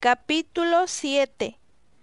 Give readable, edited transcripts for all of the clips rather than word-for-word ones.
Capítulo 7.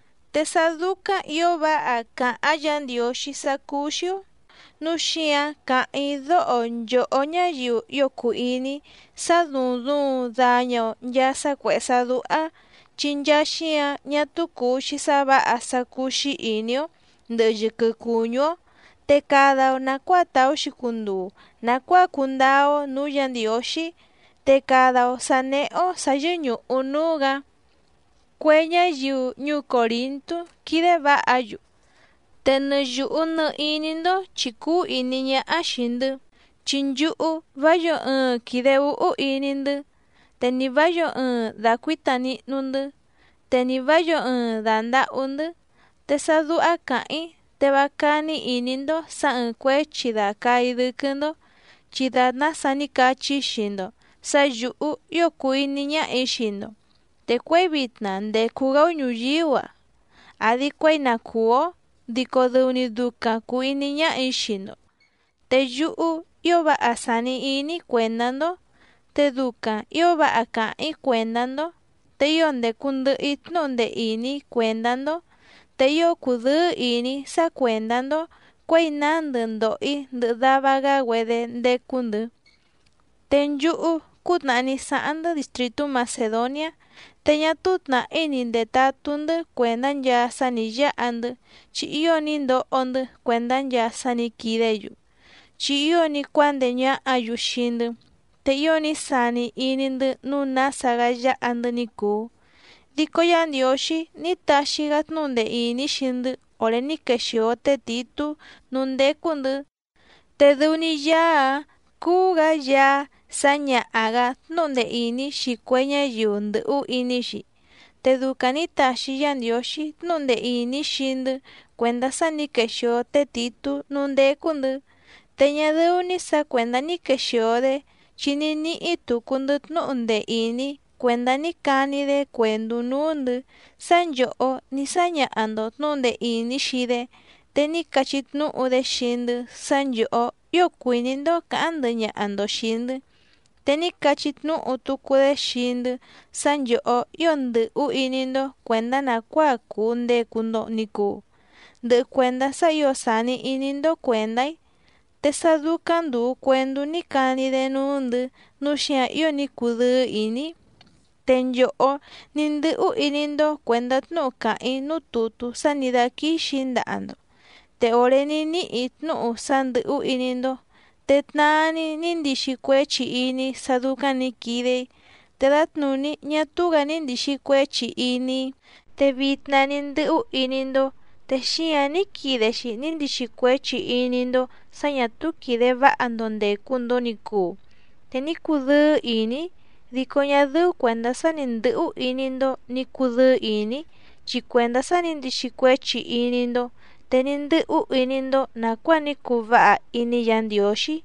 Tesaduka yoba aka ayandioshi sakusho. Nushia ka ido onyo onyayu yokuini sadundu daño yasa kwesadua chinyashia nyatukushi saba asakushi inyo ndeyukukunyo tekada nakwatao shikundu nakwa kundao nuyandioshi tekada saneo sayunyu unuga Cuenya yu ñu Corinto kideba ayu. Tene yu no inindo chiku ininya ashindu. Chinyu vayo kideu inindu. Teni vayo dakwitani nundu. Teni vayo danda undu. Tesadu akai tebakani inindo sa kwe chida kaidukundo. Chida nasani kachi shindo. Sayu yoku ininya ishindo. Te kwebitna de kugau nyuyiwa. Adi kwena kuo diko duni duka kuininya ishino. Te yu yoba asani ini kwendando. Te duka yoba akai kwendando. Te yonde kundu itnonde ini kwendando. Te yo kudu ini sa kwendando. Kweinando ndoi ndabaga wede de kundu. Ten yu kutnani saanda distrito Macedonia. Teña tutna ininde tatundu cuendan ya sanilla andu. Chiyo nindo ondu cuendan ya sani kideyu. Chiyo ni cuandeña ayushindu. Teyo ni sani inindu nuna sagaya andu niku. Diko yandioshi ni tashigat nunde ini shindu. Ore ni keshiote titu nunde kundu. Te duni ya kuga ya Sanya aga nonde ini shikuenya yundu inishi. Te dukani tashi yandioshi nonde ini shindu. Cuenda sani keshio te titu nonde kundu. Teña de unisa cuenda ni keshio de. Chini ni itu kundu nonde ini. Cuenda ni kani de cuendu nundu. Sanyo o ni sanya ando nonde ini shide. Te ni kachit nu ude shindu. Sanyo o yo kuinindo ka andunya ando shindu. Teni kachit nu utukude shindu sanyo o yondu inindo cuenda na kwa kunde kundo niku. De cuenda sayo sani inindo cuendai. Te sadukan du cuendu ni kani de nundu nushia yo ni kudu ini. Tenyo o nindu inindo cuenda nu kai nu tutu sanidaki shinda ando. Te oreni ni itnu sandu inindo. Tetnani nindishikwechi ini saduka ni kide. Te datnuni nyatuga nindishikwechi ini. Te vitna nindu inindo. Te shia ni kideshi nindishikwechi inindo. Sanyatu kide va andonde kundo niku. Te nikudu ini. Diko nyadu cuenda sanindu inindo nikudu ini. Chikwenda sanindishikwechi inindo. Tenindu inindo nakwa nikuva ini yandioshi.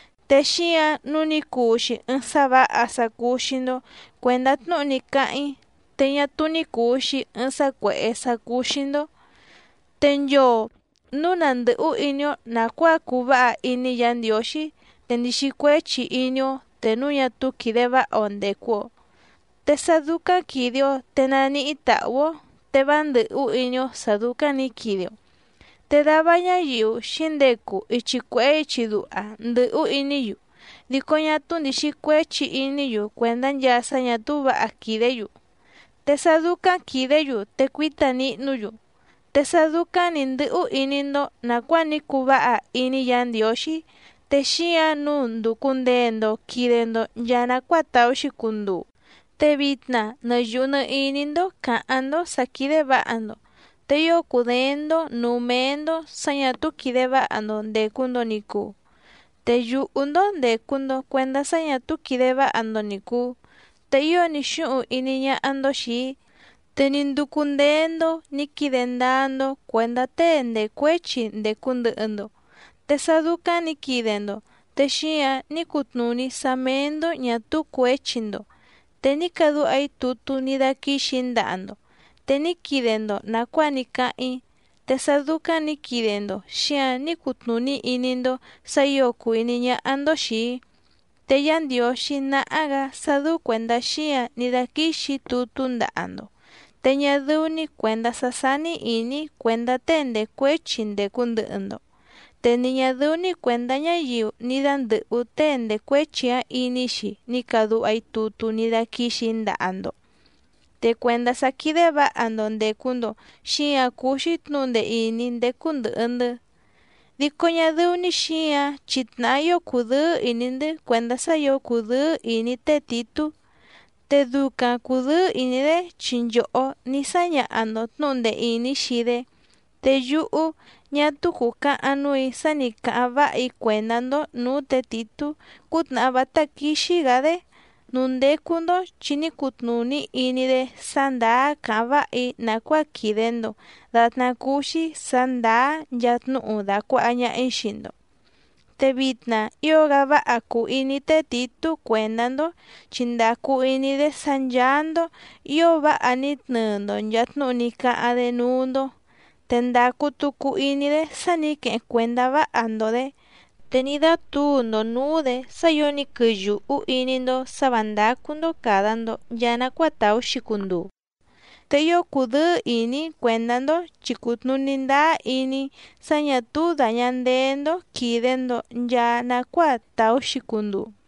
Teshia nunikushi nsaba asakushindo cuenda tnunikai. Teña tunikushi nsakwe sakushindo. Tenyo nunandu inyo nakwa kuva ini yandioshi. Tendishikwechi inyo tenuya tukideba ondekuo. Tesaduka kidio tenani itawo. Tebandu inyo saduka ni kidio. Te dabaña yu shindeku ichikwe ichidua ndu iniyu. Dikoña tundi shikwe chi iniyu cuendan ya sañatuba akideyu. Te saduka kideyu te kuitani nuyu. Te saduka nindu inindo nakwa nikuba ini yandioshi. Te shia nundu kundendo kidendo yana kwatao shikundu. Te vitna na yuna inindo kaando sakideba ando. Te yo kudendo, numendo, sañatu kideba ando de kundo niku. Te yu undo de kundo cuenda sañatu kideba ando niku. Te yo nishu ininya ando shi. Te nindu kundendo, nikidendando, cuenda te ende kwechi de kundu ando. Te saduka nikidendo, te shia nikutnuni samendo nyatu kwechindo. Te nikadu ay tutu nidaki shindando. Te nikidendo nakwa nikai. Te saduka nikidendo shia nikutnuni inindo sayoku ininya ando shi. Te yandioshi na aga sadu cuenda shia nidaki shi tutunda ando. teñaduni cuenda sasani ini cuenda tende cuechi ndekundɨ'ɨ-ndo te niñadɨuni cuenda ñayiu nidandɨ'u tende cuechia inixi nikadu'ai tutu nidakixi nda'a-ndo te cuenda sakide va'ando ndekundo xia kuxi tnunde ini ndekundɨ'ɨ-ndɨ diko ñadɨuni xia chitna'a kudɨɨ ini-ndɨ cuenda sayo kudɨɨ ini te Titu te duka kudɨɨ ini-de chi nyo'o nisaña'a-ndo tnunde ini xi-de te yu'u ñatuku ka'an nui sani ka'an va'i kuenda-ndo nuu te Titu kutna'a vatakixi-ga-de nundekundo chi nikutnuni ini-de sandaa ka'an va'i naku'a kide-ndo datna kuxi sandaa nyatnu'u dakua'a ña'i xii-ndo te vitna ioga va'a ku ini te Titu kuenda-ndo chi ndaku ini-de sanyando io va'a nitnɨɨ-ndo nyatnu'u nika'an-de nuu-ndo te ndaku tuku ini-de sanike'en kuenda va'a-ndo-de te nidatu'u-ndo nuu-de sayo nikɨyu'u ini-ndo sava ndaku-ndo kada-ndo ya naku'a tauxi kundu te io kudɨɨ ini kuenda-ndo chi kutnuni ndaa ini sa ñatu daña ndee-ndo kide-ndo ya naku'a tauxi kundu.